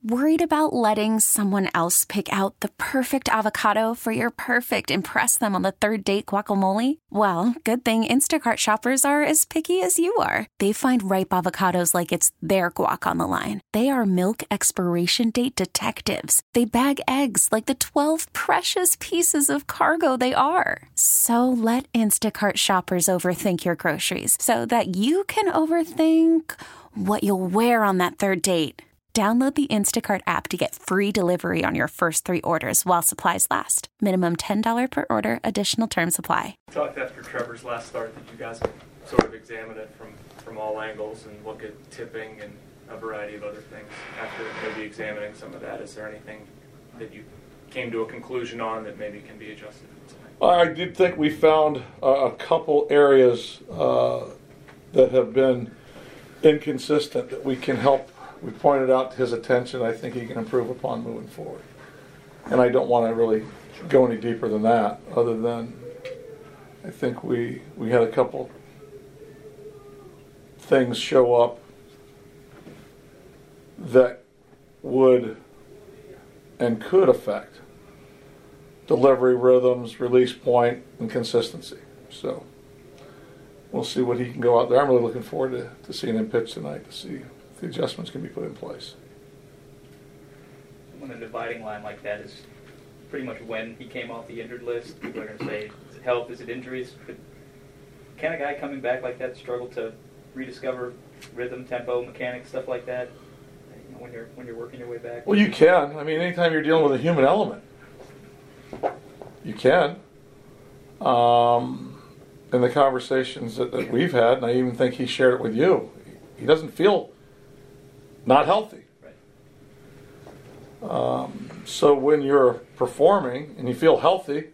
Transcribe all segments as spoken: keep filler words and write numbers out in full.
Worried about letting someone else pick out the perfect avocado for your perfect impress them on the third date guacamole? Well, good thing Instacart shoppers are as picky as you are. They find ripe avocados like it's their guac on the line. They are milk expiration date detectives. They bag eggs like the twelve precious pieces of cargo they are. So let Instacart shoppers overthink your groceries so that you can overthink what you'll wear on that third date. Download the Instacart app to get free delivery on your first three orders while supplies last. Minimum ten dollars per order. Additional terms apply. Talked after Trevor's last start that you guys sort of examine it from, from all angles and look at tipping and a variety of other things. After maybe examining some of that, is there anything that you came to a conclusion on that maybe can be adjusted tonight? I did think we found uh, a couple areas uh, that have been inconsistent that we can help. We pointed out to his attention. I think he can improve upon moving forward. And I don't want to really go any deeper than that, other than I think we we had a couple things show up that would and could affect delivery rhythms, release point, and consistency. So we'll see what he can go out there. I'm really looking forward to, to seeing him pitch tonight to see the adjustments can be put in place. When a dividing line like that is pretty much when he came off the injured list, people are going to say, is it health, is it injuries? But can a guy coming back like that struggle to rediscover rhythm, tempo, mechanics, stuff like that, you know, when you're when you're working your way back? Well, you can. I mean, anytime you're dealing with a human element, you can. Um, in the conversations that, that we've had, and I even think he shared it with you, he doesn't feel not healthy. Right. Um, so when you're performing and you feel healthy,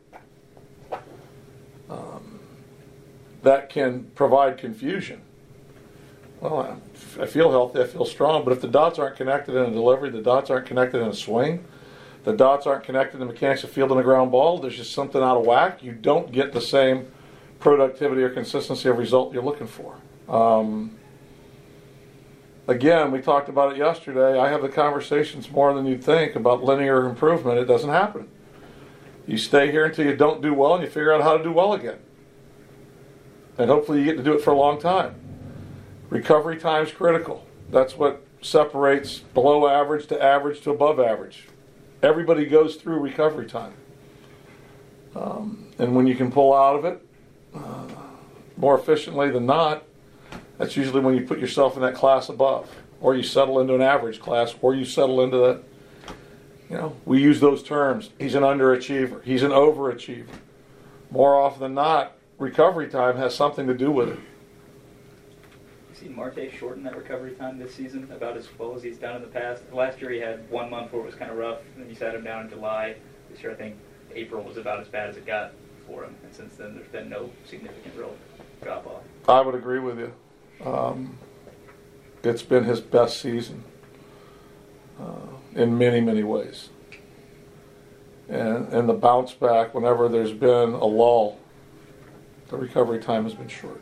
um, that can provide confusion. Well, I, I feel healthy, I feel strong, but if the dots aren't connected in a delivery, the dots aren't connected in a swing, the dots aren't connected in the mechanics of fielding a ground ball, there's just something out of whack, you don't get the same productivity or consistency of result you're looking for. Um, Again, we talked about it yesterday. I have the conversations more than you'd think about linear improvement. It doesn't happen. You stay here until you don't do well and you figure out how to do well again. And hopefully you get to do it for a long time. Recovery time is critical. That's what separates below average to average to above average. Everybody goes through recovery time. Um, and when you can pull out of it uh, more efficiently than not, that's usually when you put yourself in that class above, or you settle into an average class, or you settle into that, you know, we use those terms. He's an underachiever. He's an overachiever. More often than not, recovery time has something to do with it. You see Marte shorten that recovery time this season about as well as he's done in the past. Last year he had one month where it was kind of rough, and then you sat him down in July. This year I think April was about as bad as it got for him, and since then there's been no significant real drop-off. I would agree with you. Um, it's been his best season uh, in many, many ways. And, and the bounce back, whenever there's been a lull, the recovery time has been short.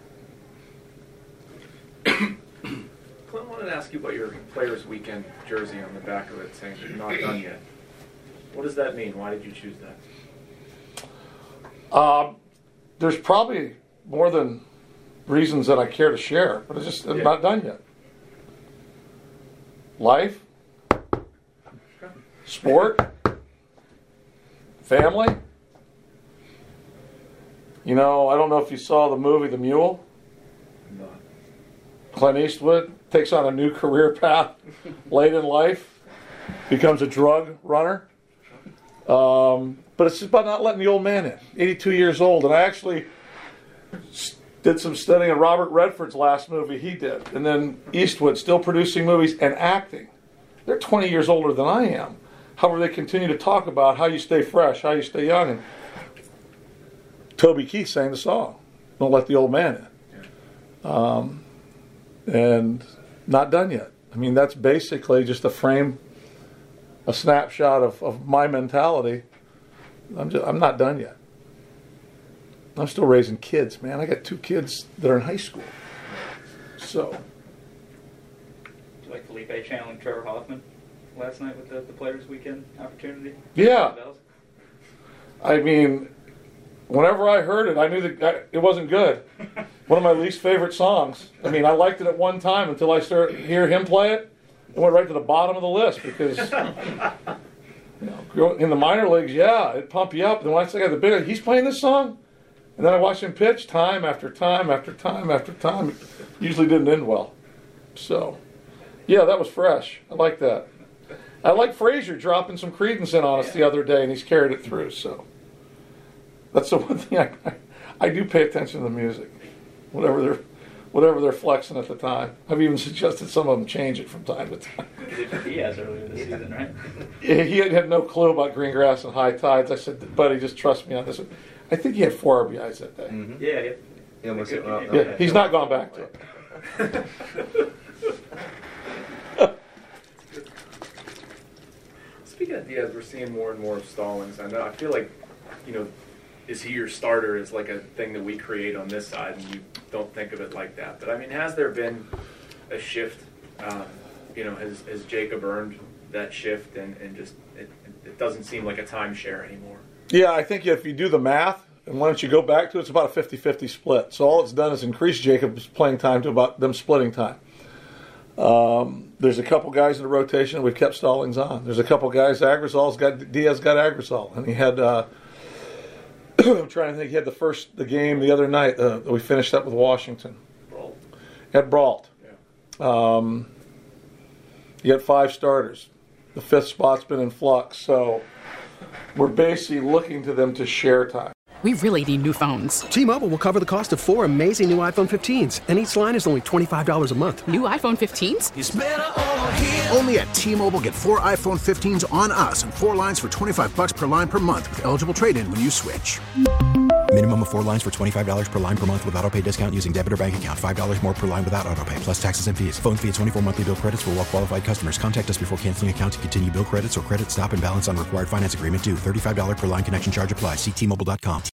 Clint, I wanted to ask you about your Players Weekend jersey on the back of it saying you're not done yet. What does that mean? Why did you choose that? Um, there's probably more than reasons that I care to share, but it's just I'm yeah. not done yet. Life, sport, family. You know, I don't know if you saw the movie The Mule. No. Clint Eastwood takes on a new career path late in life, becomes a drug runner. Um, but it's just about not letting the old man in. eighty-two years old, and I actually did some studying on Robert Redford's last movie he did. And then Eastwood, still producing movies and acting. They're twenty years older than I am. However, they continue to talk about how you stay fresh, how you stay young. And Toby Keith sang the song, Don't Let the Old Man In. Um, and not done yet. I mean, that's basically just a frame, a snapshot of, of my mentality. I'm just, I'm not done yet. I'm still raising kids, man. I got two kids that are in high school. So. Do you like Felipe channeling Trevor Hoffman? last night with the, the Players Weekend opportunity? Yeah. I mean, whenever I heard it, I knew that it wasn't good. One of my least favorite songs. I mean, I liked it at one time until I started hear him play it. It went right to the bottom of the list because, you know, in the minor leagues, yeah, it'd pump you up. And then once I got the big, he's playing this song, and then I watched him pitch time after time after time after time. It usually didn't end well. So, yeah, that was fresh. I like that. I like Frazier dropping some Creedence in on us the other day, and he's carried it through. So that's the one thing I, I, I do pay attention to the music, whatever they're whatever they're flexing at the time. I've even suggested some of them change it from time to time. He has earlier this season, right? He had, had no clue about green grass and high tides. I said, buddy, just trust me on this one. I think he had four R B Is that day. Mm-hmm. Yeah, yeah. He almost hit, well, Yeah, he's not gone back to it. Speaking of Diaz, we're seeing more and more of Stallings. I know. I feel like, you know, is he your starter is like a thing that we create on this side, and you don't think of it like that. But I mean, has there been a shift? Um, you know, has, has Jacob earned that shift, and, and just it, it doesn't seem like a timeshare anymore? Yeah, I think if you do the math, and why don't you go back to it, it's about a fifty-fifty split. So all it's done is increase Jacob's playing time to about them splitting time. Um, there's a couple guys in the rotation we've kept Stallings on. There's a couple guys, Agrisol's got, Diaz got Agrisol, and he had, uh, I'm trying to think, he had the first, the game the other night, uh, we finished up with Washington. Brault. He had Brault. Yeah. Um, he had five starters. The fifth spot's been in flux, so we're basically looking to them to share time. We really need new phones. T-Mobile will cover the cost of four amazing new iPhone fifteens, and each line is only twenty-five dollars a month. New iPhone fifteens? It's better over here. Only at T-Mobile, get four iPhone fifteens on us and four lines for twenty-five bucks per line per month with eligible trade-in when you switch. Minimum of four lines for twenty-five dollars per line per month with autopay discount using debit or bank account. five dollars more per line without autopay, plus taxes and fees. Phone fee at twenty-four monthly bill credits for well-qualified customers. Contact us before canceling account to continue bill credits or credit stop and balance on required finance agreement due. thirty-five dollars per line connection charge applies. See T Mobile dot com.